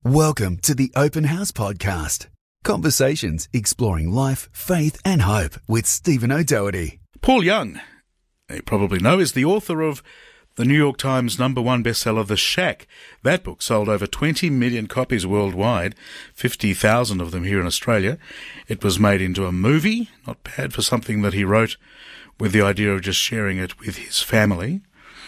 Welcome to the Open House Podcast. Conversations exploring life, faith and hope with Stephen O'Doherty. Paul Young, you probably know, is the author of the New York Times #1 bestseller, The Shack. That book sold over 20 million copies worldwide, 50,000 of them here in Australia. It was made into a movie, not bad for something that he wrote with the idea of just sharing it with his family.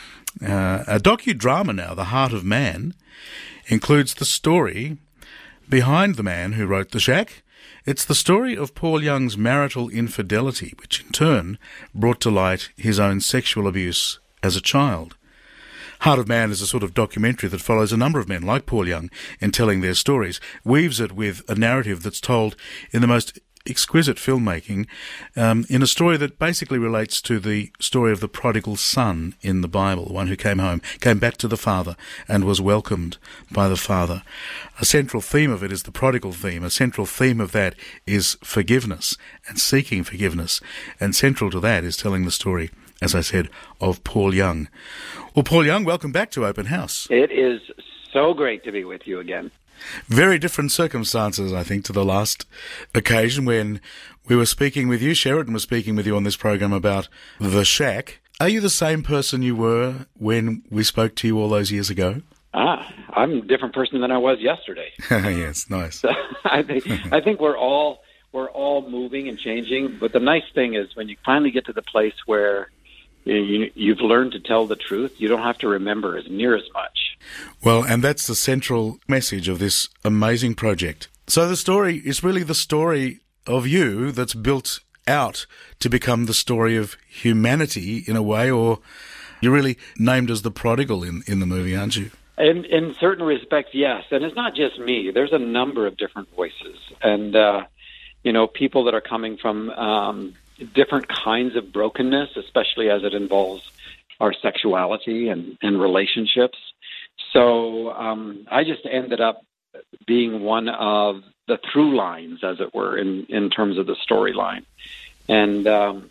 A docudrama now, The Heart of Man, includes the story behind the man who wrote The Shack. It's the story of Paul Young's marital infidelity, which in turn brought to light his own sexual abuse as a child. Heart of Man is a sort of documentary that follows a number of men like Paul Young in telling their stories, weaves it with a narrative that's told in the most exquisite filmmaking, in a story that basically relates to the story of the prodigal son in the Bible, one who came back to the father and was welcomed by the father. A central theme of it is the prodigal theme. A central theme of that is forgiveness and seeking forgiveness. And central to that is telling the story, as I said, of Paul Young. Well, Paul Young, welcome back to Open House. It is so great to be with you again. Very different circumstances, I think, to the last occasion when we were speaking with you. Sheridan was speaking with you on this program about The Shack. Are you the same person you were when we spoke to you all those years ago? I'm a different person than I was yesterday. Yes, nice. So I think we're all moving and changing. But the nice thing is when you finally get to the place where you've learned to tell the truth, you don't have to remember as near as much. Well, and that's the central message of this amazing project. So the story is really the story of you that's built out to become the story of humanity in a way, or you're really named as the prodigal in the movie, aren't you? In certain respects, yes. And it's not just me. There's a number of different voices. And, people that are coming from different kinds of brokenness, especially as it involves our sexuality and relationships. So I just ended up being one of the through lines, as it were, in terms of the storyline. And,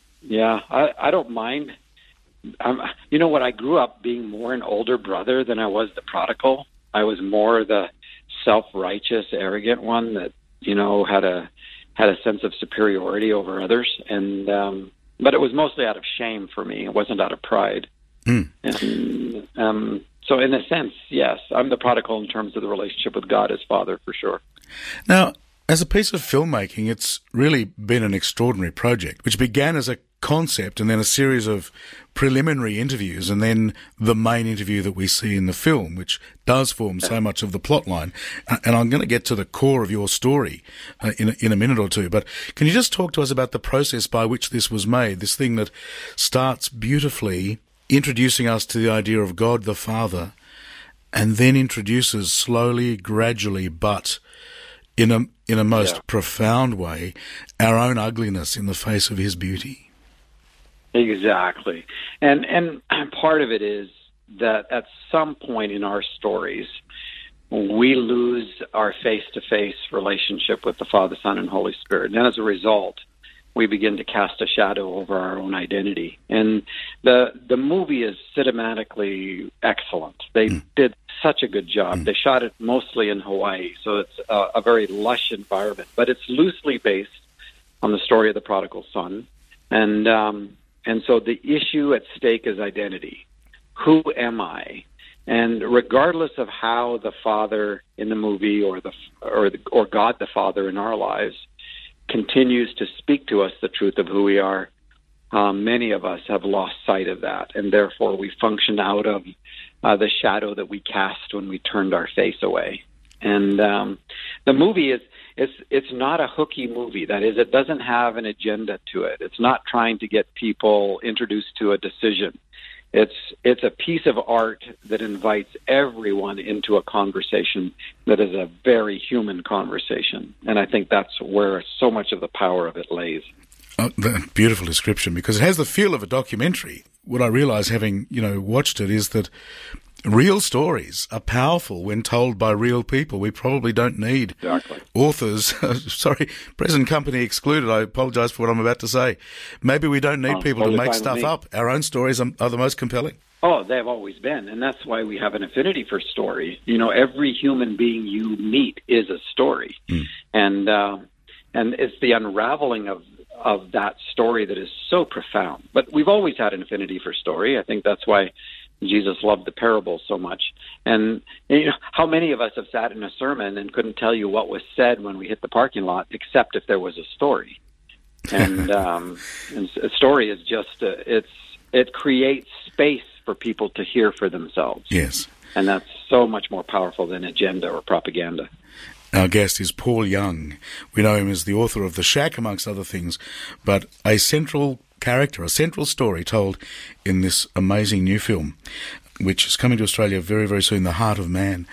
I don't mind. I grew up being more an older brother than I was the prodigal. I was more the self-righteous, arrogant one that, had a sense of superiority over others. And but it was mostly out of shame for me. It wasn't out of pride. And so in a sense, yes, I'm the prodigal in terms of the relationship with God as Father, for sure. Now, as a piece of filmmaking, it's really been an extraordinary project, which began as a concept and then a series of preliminary interviews and then the main interview that we see in the film, which does form so much of the plot line. And I'm going to get to the core of your story in a minute or two. But can you just talk to us about the process by which this was made, this thing that starts beautifully introducing us to the idea of God the Father and then introduces slowly, gradually, but in a most profound way, our own ugliness in the face of his beauty? Exactly. And part of it is that at some point in our stories, we lose our face-to-face relationship with the Father, Son, and Holy Spirit. And as a result, we begin to cast a shadow over our own identity. And the movie is cinematically excellent. They did such a good job. They shot it mostly in Hawaii, so it's a very lush environment. But it's loosely based on the story of the prodigal son. And so the issue at stake is identity. Who am I? And regardless of how the Father in the movie or God the Father in our lives continues to speak to us the truth of who we are, many of us have lost sight of that, and therefore we function out of the shadow that we cast when we turned our face away. And the movie it's not a hooky movie. That is, it doesn't have an agenda to it. It's not trying to get people introduced to a decision. It's a piece of art that invites everyone into a conversation that is a very human conversation. And I think that's where so much of the power of it lays. Beautiful description, because it has the feel of a documentary. What I realize, having watched it, is that real stories are powerful when told by real people. We probably don't need authors. Sorry, present company excluded. I apologize for what I'm about to say. Maybe we don't need people to make stuff up. Our own stories are the most compelling. Oh, they've always been, and that's why we have an affinity for story. You know, every human being you meet is a story, and it's the unraveling of that story that is so profound. But we've always had an affinity for story. I think that's why Jesus loved the parables so much. And you know, how many of us have sat in a sermon and couldn't tell you what was said when we hit the parking lot, except if there was a story? And a story is just it creates space for people to hear for themselves. Yes. And that's so much more powerful than agenda or propaganda. Our guest is Paul Young. We know him as the author of The Shack, amongst other things, but a central character, a central story told in this amazing new film, which is coming to Australia very, very soon, The Heart of Man.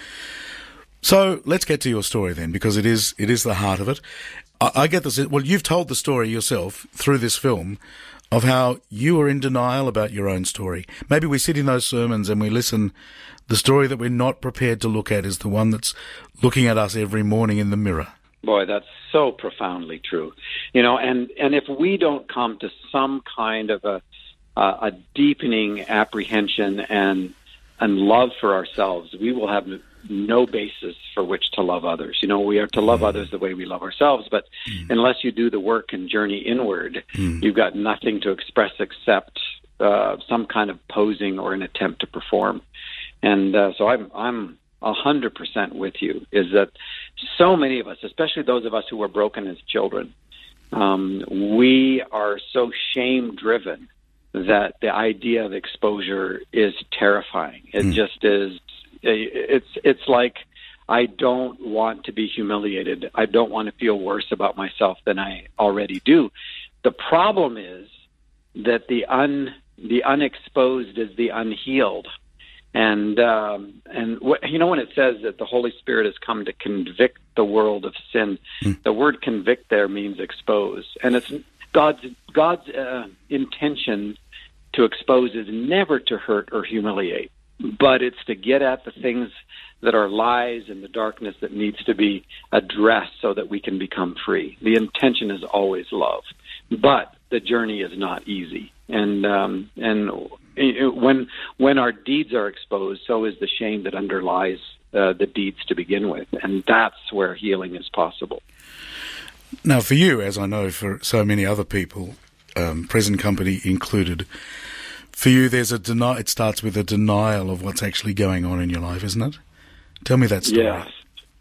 So let's get to your story then, because it is the heart of it. I get this. Well, you've told the story yourself through this film of how you were in denial about your own story. Maybe we sit in those sermons and we listen. The story that we're not prepared to look at is the one that's looking at us every morning in the mirror. Boy, that's so profoundly true. You know, and if we don't come to some kind of a deepening apprehension and love for ourselves, we will have no basis for which to love others. You know, we are to love others the way we love ourselves, but unless you do the work and journey inward, you've got nothing to express except some kind of posing or an attempt to perform. And so I'm 100% with you, is that so many of us, especially those of us who were broken as children, we are so shame-driven that the idea of exposure is terrifying. It just is. It's like, I don't want to be humiliated. I don't want to feel worse about myself than I already do. The problem is that the unexposed is the unhealed. And you know, when it says that the Holy Spirit has come to convict the world of sin, the word convict there means expose. And it's God's intention to expose is never to hurt or humiliate, but it's to get at the things that are lies and the darkness that needs to be addressed so that we can become free. The intention is always love, but the journey is not easy. And when our deeds are exposed, so is the shame that underlies the deeds to begin with, and that's where healing is possible. Now, for you, as I know for so many other people, present company included, for you, there's it starts with a denial of what's actually going on in your life, isn't it? Tell me that story. Yes.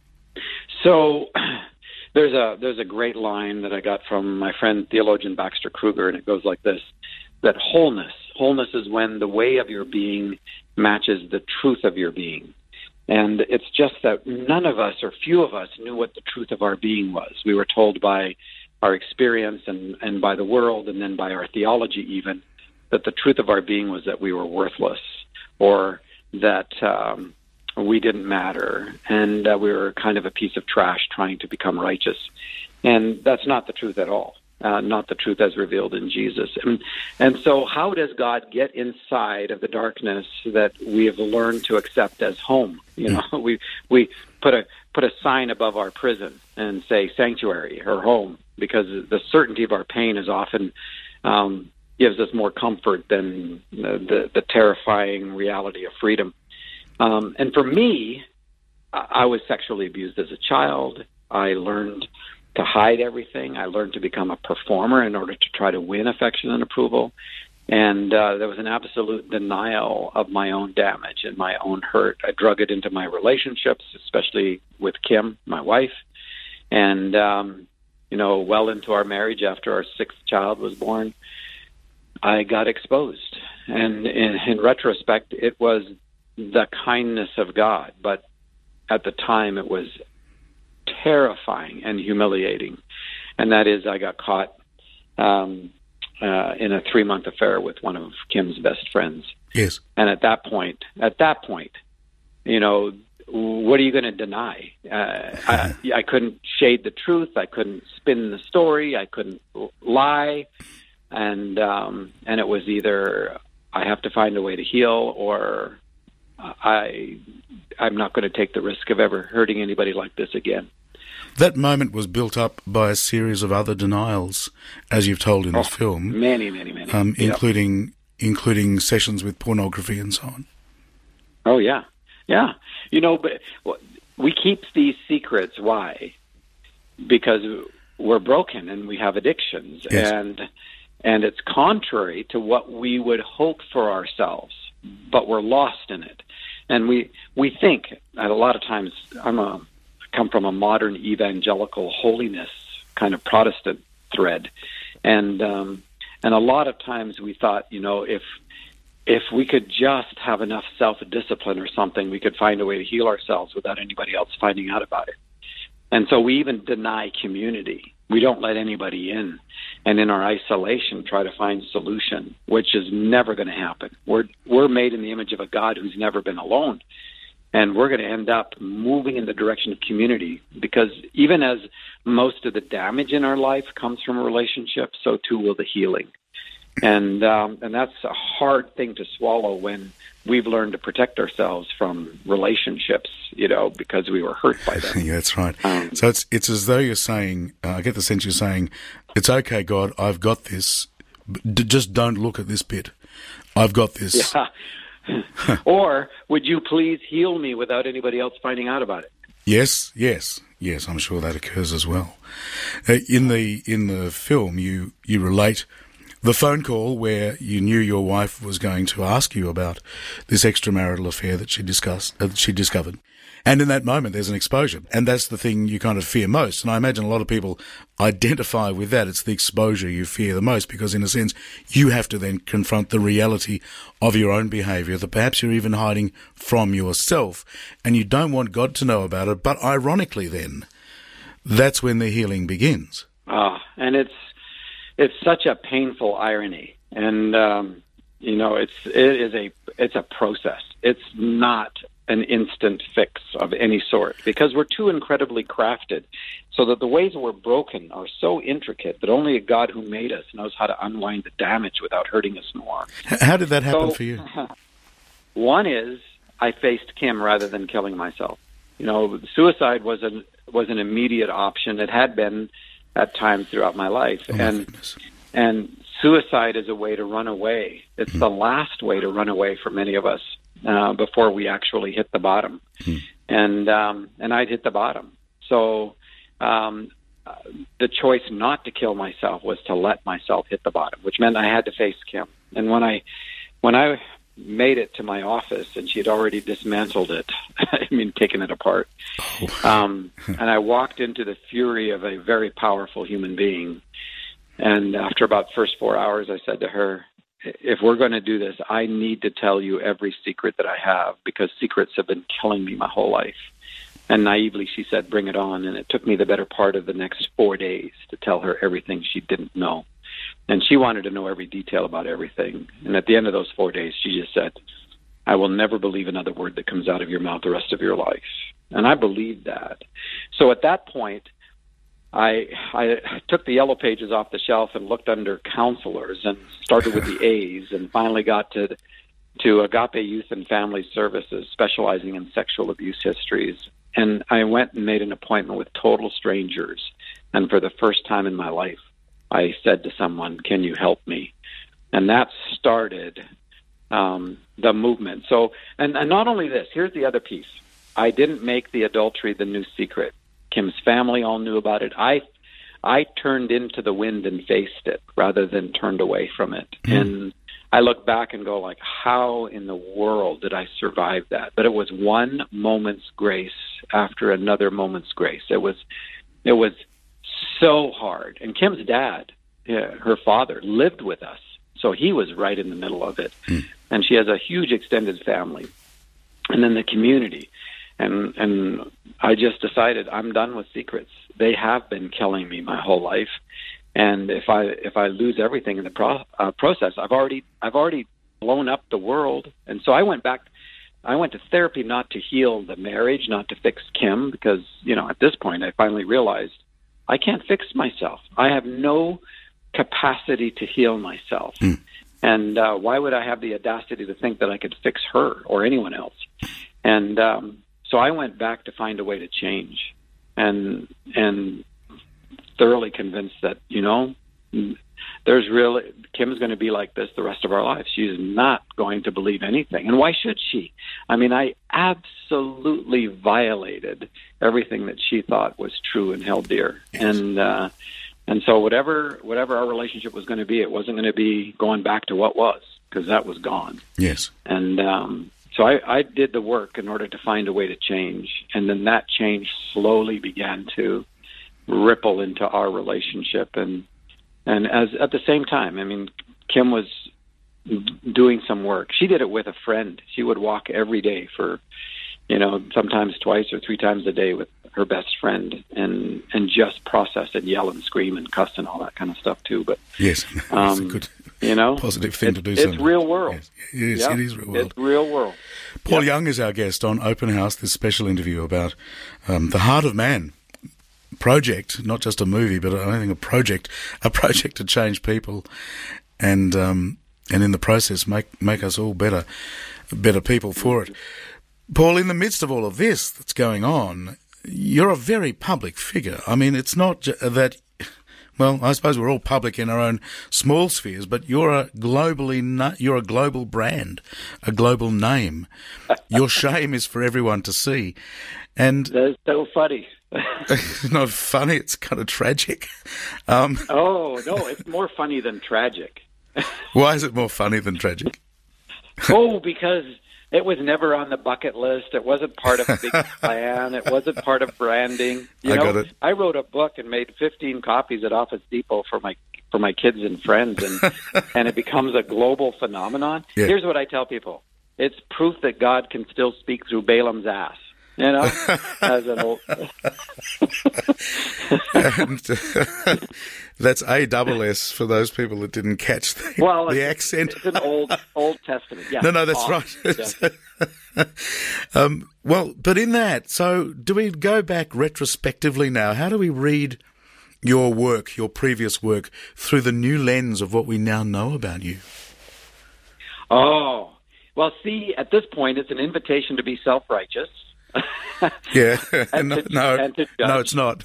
So there's a great line that I got from my friend theologian Baxter Kruger, and it goes like this: that wholeness is when the way of your being matches the truth of your being. And it's just that none of us, or few of us, knew what the truth of our being was. We were told by our experience and by the world, and then by our theology even, that the truth of our being was that we were worthless, or that we didn't matter, and we were kind of a piece of trash trying to become righteous. And that's not the truth at all. Not the truth as revealed in Jesus. And so how does God get inside of the darkness that we have learned to accept as home? You know, we put a sign above our prison and say sanctuary or home, because the certainty of our pain is often gives us more comfort than the terrifying reality of freedom. And for me, I was sexually abused as a child. I learned to hide everything. I learned to become a performer in order to try to win affection and approval. And there was an absolute denial of my own damage and my own hurt. I drug it into my relationships, especially with Kim, my wife. And, well into our marriage, after our sixth child was born, I got exposed. And in retrospect, it was the kindness of God. But at the time, it was terrifying and humiliating, and that is, I got caught in a 3-month affair with one of Kim's best friends. Yes. And at that point, you know, what are you going to deny? I couldn't shade the truth. I couldn't spin the story. I couldn't lie, and it was either I have to find a way to heal, or I'm not going to take the risk of ever hurting anybody like this again. That moment was built up by a series of other denials, as you've told in this film. Many. Including including sessions with pornography and so on. Oh, yeah. Yeah. But we keep these secrets. Why? Because we're broken and we have addictions. Yes. And it's contrary to what we would hope for ourselves, but we're lost in it. And we think, and a lot of times, I come from a modern evangelical holiness kind of Protestant thread, and a lot of times we thought, if we could just have enough self-discipline or something, we could find a way to heal ourselves without anybody else finding out about it. And so we even deny community. We don't let anybody in. And in our isolation, try to find solution, which is never going to happen. We're made in the image of a God who's never been alone. And we're going to end up moving in the direction of community, because even as most of the damage in our life comes from a relationship, so too will the healing. And that's a hard thing to swallow when we've learned to protect ourselves from relationships, because we were hurt by them. Yeah, that's right. So it's as though you're saying, I get the sense you're saying, it's okay, God, I've got this. Just don't look at this bit. I've got this. Yeah. Or would you please heal me without anybody else finding out about it? Yes. I'm sure that occurs as well. In the film, you relate the phone call where you knew your wife was going to ask you about this extramarital affair that she discovered. And in that moment, there's an exposure. And that's the thing you kind of fear most. And I imagine a lot of people identify with that. It's the exposure you fear the most, because in a sense, you have to then confront the reality of your own behaviour that perhaps you're even hiding from yourself. And you don't want God to know about it. But ironically then, that's when the healing begins. And it's such a painful irony. And, it's a process. It's not an instant fix of any sort, because we're too incredibly crafted, so that the ways we're broken are so intricate that only a God who made us knows how to unwind the damage without hurting us more. How did that happen for you? One is I faced Kim rather than killing myself. Suicide was an immediate option. It had been at times throughout my life. And suicide is a way to run away. It's the last way to run away for many of us before we actually hit the bottom. And I'd hit the bottom. So the choice not to kill myself was to let myself hit the bottom, which meant I had to face Kim. And when I made it to my office, and she had already dismantled it, taken it apart, and I walked into the fury of a very powerful human being. And after about the first 4 hours, I said to her, if we're going to do this, I need to tell you every secret that I have, because secrets have been killing me my whole life. And naively, she said, bring it on. And it took me the better part of the next 4 days to tell her everything she didn't know. And she wanted to know every detail about everything. And at the end of those 4 days, she just said, I will never believe another word that comes out of your mouth the rest of your life. And I believed that. So at that point, I took the yellow pages off the shelf and looked under counselors, and started with the A's, and finally got to Agape Youth and Family Services, specializing in sexual abuse histories. And I went and made an appointment with total strangers. And for the first time in my life, I said to someone, can you help me? And that started the movement. So, and not only this, here's the other piece. I didn't make the adultery the new secret. Kim's family all knew about it. I turned into the wind and faced it rather than turned away from it. And I look back and go, like, how in the world did I survive that? But it was one moment's grace after another moment's grace. It was so hard. And Kim's dad, her father, lived with us, so he was right in the middle of it. And she has a huge extended family. And then the community. And I just decided I'm done with secrets. They have been killing me my whole life. And if I lose everything in the process, I've already blown up the world. And so I went to therapy not to heal the marriage, not to fix Kim, because, at this point I finally realized I can't fix myself. I have no capacity to heal myself. And why would I have the audacity to think that I could fix her or anyone else? And so I went back to find a way to change, and thoroughly convinced that, Kim's going to be like this the rest of our lives. She's not going to believe anything. And why should she? I mean, I absolutely violated everything that she thought was true and held dear. Yes. And so whatever our relationship was going to be, it wasn't going to be going back to what was, because that was gone. Yes. And so I did the work in order to find a way to change. And then that change slowly began to ripple into our relationship. And as at the same time, I mean, Kim was doing some work. She did it with a friend. She would walk every day for, sometimes twice or three times a day with her best friend, and just process and yell and scream and cuss and all that kind of stuff too. But yes, it's a good, positive thing to do. It's real world. Yes. It is. Yeah, it is real world. It's real world. Paul Young is our guest on Open House. This special interview about the Heart of Man project, not just a movie, but I think a project to change people, and in the process make us all better people for it. Paul, in the midst of all of this that's going on, you're a very public figure. I mean, it's not that. Well, I suppose we're all public in our own small spheres, but you're a global brand, a global name. Your shame is for everyone to see, and that's so funny. It's not funny; it's kind of tragic. Oh no, it's more funny than tragic. Why is it more funny than tragic? Because it was never on the bucket list. It wasn't part of a big plan. It wasn't part of branding. Got it. I wrote a book and made 15 copies at Office Depot for my kids and friends, and it becomes a global phenomenon. Yeah. Here's what I tell people: it's proof that God can still speak through Balaam's ass. As an old. And, that's ASS for those people that didn't catch the accent. It's an Old Testament. Yeah. No, that's right. Yeah. But in that, so do we go back retrospectively now? How do we read your work, your previous work, through the new lens of what we now know about you? Oh, well, see, at this point, it's an invitation to be self-righteous. Yeah, no, it's not.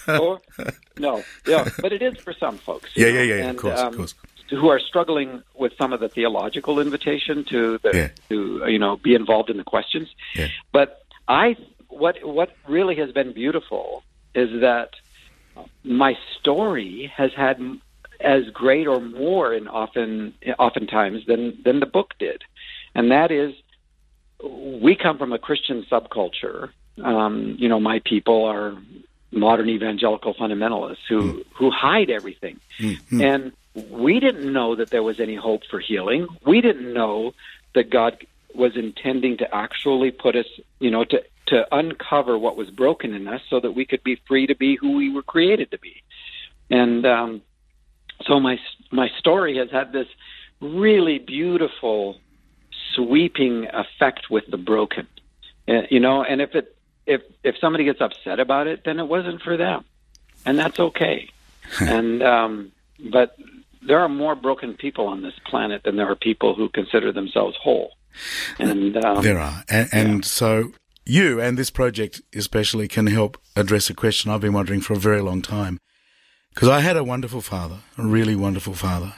But it is for some folks. Yeah, and, of course. Who are struggling with some of the theological invitation to be involved in the questions. Yeah. But what really has been beautiful is that my story has had as great or more oftentimes than the book did, and that is, we come from a Christian subculture. My people are modern evangelical fundamentalists who hide everything. Mm-hmm. And we didn't know that there was any hope for healing. We didn't know that God was intending to actually put us, to uncover what was broken in us so that we could be free to be who we were created to be. And so my story has had this really beautiful, sweeping effect with the broken, and if somebody gets upset about it, then it wasn't for them, and that's okay. And but there are more broken people on this planet than there are people who consider themselves whole. And there are, and so you and this project especially can help address a question I've been wondering for a very long time, because I had a wonderful father, a really wonderful father.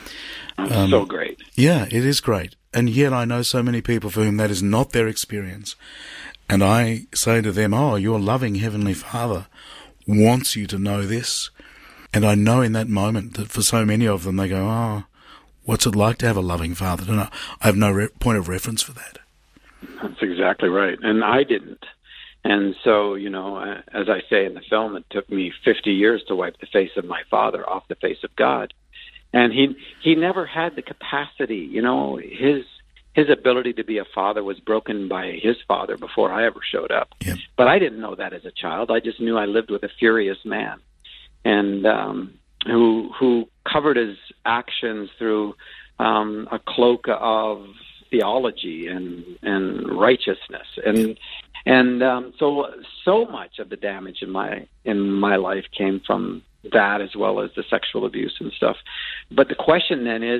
So great. Yeah, it is great. And yet I know so many people for whom that is not their experience. And I say to them, your loving Heavenly Father wants you to know this. And I know in that moment that for so many of them, they go, what's it like to have a loving Father? And I have no point of reference for that. That's exactly right. And I didn't. And so, as I say in the film, it took me 50 years to wipe the face of my father off the face of God. And he never had the capacity, his ability to be a father was broken by his father before I ever showed up. Yep. But I didn't know that as a child. I just knew I lived with a furious man, and who covered his actions through a cloak of theology and righteousness, and so much of the damage in my life came from that, as well as the sexual abuse and stuff. But the question then is,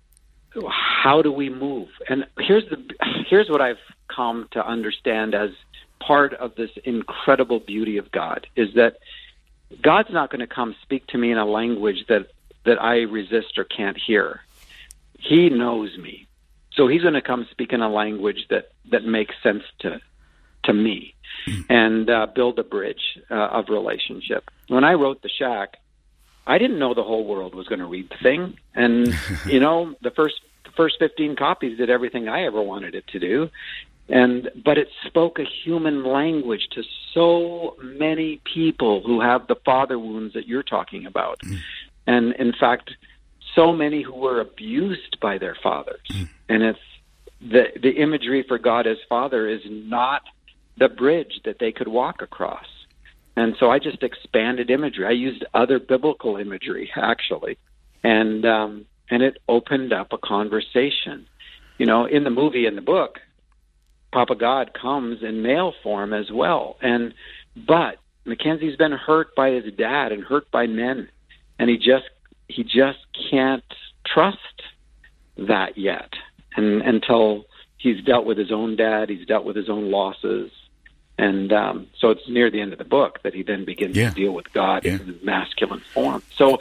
how do we move? And here's what I've come to understand as part of this incredible beauty of God, is that God's not going to come speak to me in a language that that I resist or can't hear. He knows me. So he's going to come speak in a language that makes sense to me and build a bridge of relationship. When I wrote The Shack, I didn't know the whole world was going to read the thing. And, the first 15 copies did everything I ever wanted it to do. But it spoke a human language to so many people who have the father wounds that you're talking about. And in fact, so many who were abused by their fathers. And it's the imagery for God as Father is not the bridge that they could walk across. And so I just expanded imagery. I used other biblical imagery, actually. And it opened up a conversation. In the movie, in the book, Papa God comes in male form as well. But Mackenzie's been hurt by his dad and hurt by men. And he just can't trust that yet. And until he's dealt with his own dad, he's dealt with his own losses. And so it's near the end of the book that he then begins to deal with God in his masculine form. So,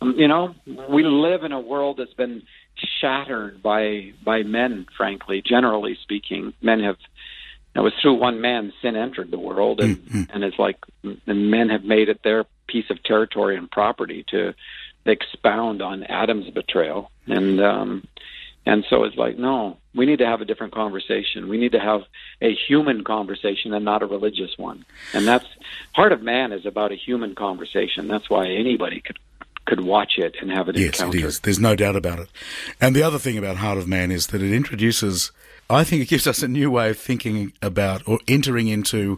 we live in a world that's been shattered by men, frankly, generally speaking. It was through one man sin entered the world, and it's like the men have made it their piece of territory and property to expound on Adam's betrayal. And so it's like, no, we need to have a different conversation. We need to have a human conversation and not a religious one. And that's Heart of Man is about a human conversation. That's why anybody could watch it and have an encounter. Yes, it is. There's no doubt about it. And the other thing about Heart of Man is that it introduces, I think it gives us a new way of thinking about or entering into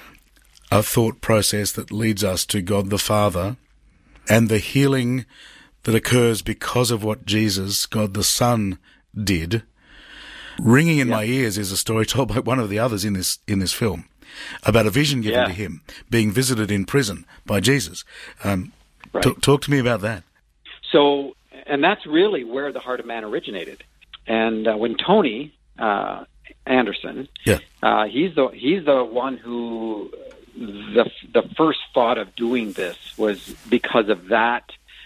a thought process that leads us to God the Father and the healing that occurs because of what Jesus, God the Son, did. Ringing in my ears is a story told by one of the others in this film about a vision given to him being visited in prison by Jesus. Talk to me about that. So, and that's really where the Heart of Man originated. And when Tony Anderson, he's the one who the first thought of doing this was because of that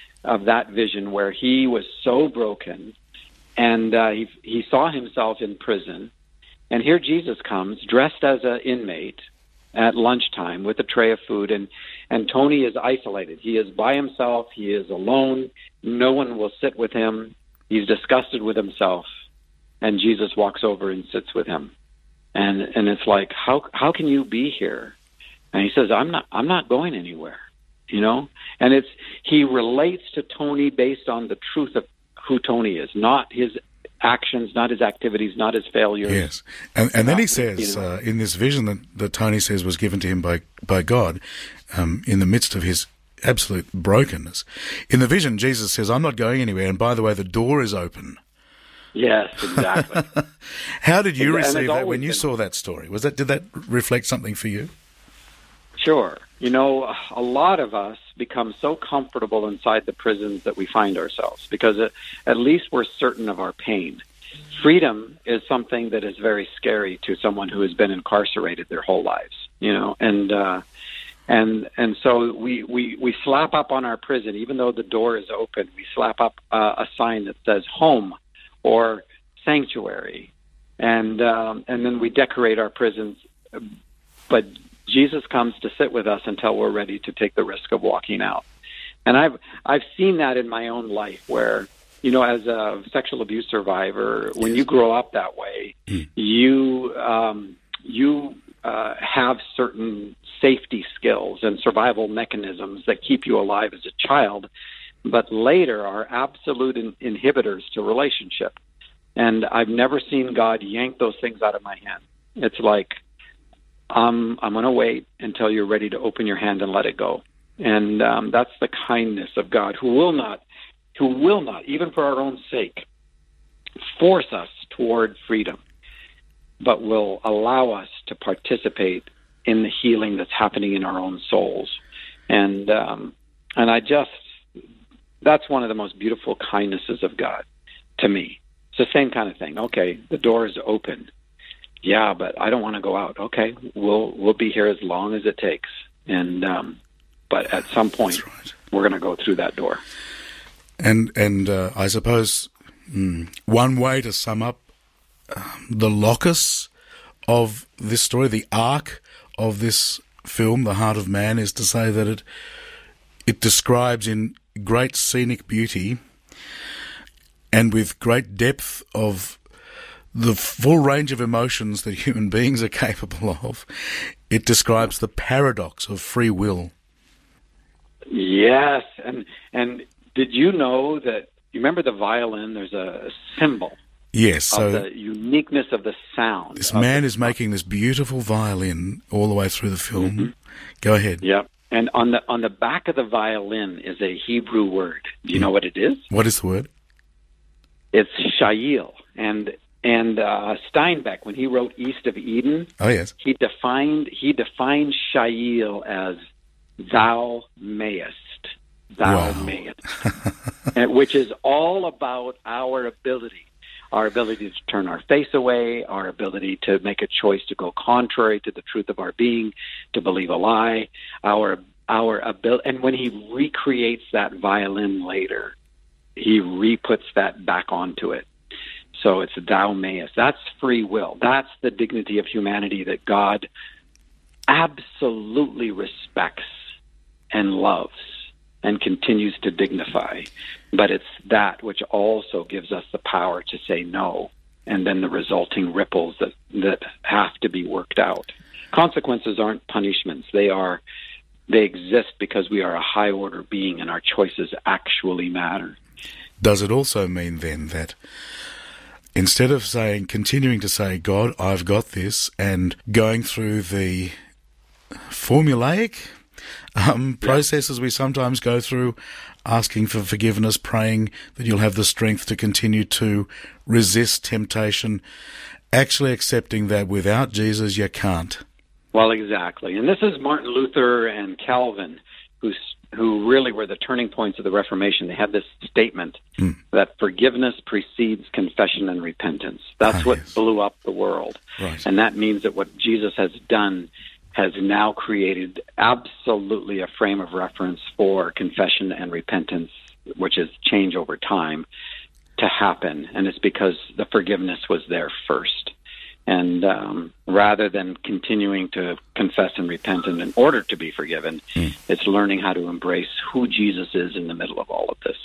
vision where he was so broken, and he saw himself in prison, and here Jesus comes dressed as an inmate at lunchtime with a tray of food, and Tony is isolated. He is by himself. He is alone. No one will sit with him. He's disgusted with himself, and Jesus walks over and sits with him, and it's like, how can you be here? And he says, I'm not going anywhere. And he relates to Tony based on the truth of who Tony is, not his actions, not his activities, not his failures. Yes. And then he says, in this vision that Tony says was given to him by God, in the midst of his absolute brokenness, in the vision, Jesus says, I'm not going anywhere. And by the way, the door is open. Yes, exactly. How did you receive that when you saw that story? Did that reflect something for you? Sure. A lot of us become so comfortable inside the prisons that we find ourselves because at least we're certain of our pain. Freedom is something that is very scary to someone who has been incarcerated their whole lives, and so we slap up on our prison, even though the door is open, we slap up a sign that says home or sanctuary, and then we decorate our prisons, but Jesus comes to sit with us until we're ready to take the risk of walking out. And I've seen that in my own life where, as a sexual abuse survivor, when you grow up that way, you have certain safety skills and survival mechanisms that keep you alive as a child, but later are absolute inhibitors to relationship. And I've never seen God yank those things out of my hand. It's like, I'm going to wait until you're ready to open your hand and let it go. And that's the kindness of God, who will not, even for our own sake, force us toward freedom, but will allow us to participate in the healing that's happening in our own souls. And that's one of the most beautiful kindnesses of God to me. It's the same kind of thing. Okay, the door is open. Yeah, but I don't want to go out. Okay, we'll be here as long as it takes. And but at some point, we're going to go through that door. And I suppose one way to sum up the locus of this story, the arc of this film, The Heart of Man, is to say that it describes in great scenic beauty and with great depth of the full range of emotions that human beings are capable of. It describes the paradox of free will. Yes, and did you know that, you remember the violin, there's a symbol yes, of the uniqueness of the sound. This man is making this beautiful violin all the way through the film. Mm-hmm. Go ahead. Yep. And on the back of the violin is a Hebrew word. Do you know what it is? What is the word? It's Shail. And Steinbeck, when he wrote East of Eden, oh yes, he defined Shail as thou mayest. Thou mayest. Which is all about our ability to turn our face away, our ability to make a choice to go contrary to the truth of our being, to believe a lie, our ability. And when he recreates that violin later, he re-puts that back onto it. So it's thou mayest. That's free will. That's the dignity of humanity that God absolutely respects and loves and continues to dignify. But it's that which also gives us the power to say no, and then the resulting ripples that have to be worked out. Consequences aren't punishments. They exist because we are a high-order being and our choices actually matter. Does it also mean then that instead of continuing to say, God, I've got this, and going through the formulaic processes we sometimes go through, asking for forgiveness, praying that you'll have the strength to continue to resist temptation, actually accepting that without Jesus you can't? Well, exactly. And this is Martin Luther and Calvin, who really were the turning points of the Reformation. They had this statement that forgiveness precedes confession and repentance. That's what blew up the world. Right. And that means that what Jesus has done has now created absolutely a frame of reference for confession and repentance, which is change over time, to happen. And it's because the forgiveness was there first. And rather than continuing to confess and repent in order to be forgiven, it's learning how to embrace who Jesus is in the middle of all of this.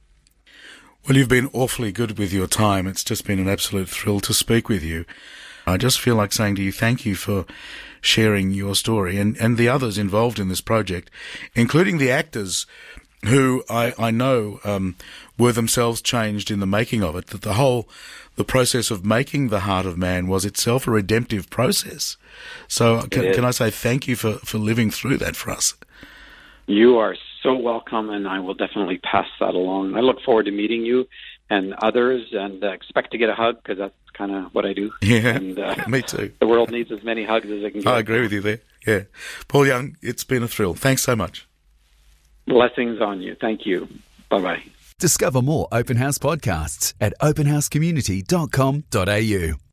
Well, you've been awfully good with your time. It's just been an absolute thrill to speak with you. I just feel like saying to you, thank you for sharing your story and the others involved in this project, including the actors who I know were themselves changed in the making of it, that the process of making The Heart of Man was itself a redemptive process. So can I say thank you for living through that for us? You are so welcome, and I will definitely pass that along. I look forward to meeting you and others, and expect to get a hug, because that's kind of what I do. Yeah, and, me too. The world needs as many hugs as it can get. I agree with you there, yeah. Paul Young, it's been a thrill. Thanks so much. Blessings on you. Thank you. Bye-bye. Discover more Open House podcasts at openhousecommunity.com.au.